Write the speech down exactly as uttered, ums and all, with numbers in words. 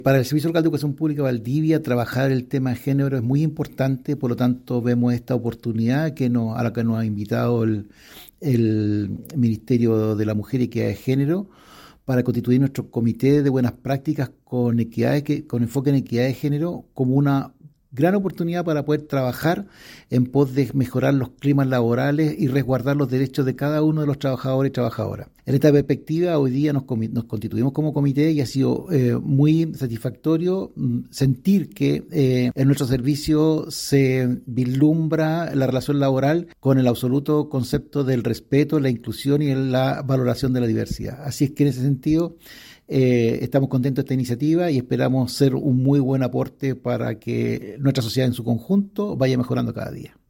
Para el Servicio Local de Educación Pública Valdivia, trabajar el tema de género es muy importante, por lo tanto vemos esta oportunidad que nos, a la que nos ha invitado el, el Ministerio de la Mujer y Equidad de Género para constituir nuestro comité de buenas prácticas con, equidad de, con enfoque en equidad de género como una gran oportunidad para poder trabajar en pos de mejorar los climas laborales y resguardar los derechos de cada uno de los trabajadores y trabajadoras. En esta perspectiva, hoy día nos, nos constituimos como comité y ha sido eh, muy satisfactorio sentir que eh, en nuestro servicio se vislumbra la relación laboral con el absoluto concepto del respeto, la inclusión y la valoración de la diversidad. Así es que en ese sentido, Eh, estamos contentos de esta iniciativa y esperamos ser un muy buen aporte para que nuestra sociedad en su conjunto vaya mejorando cada día.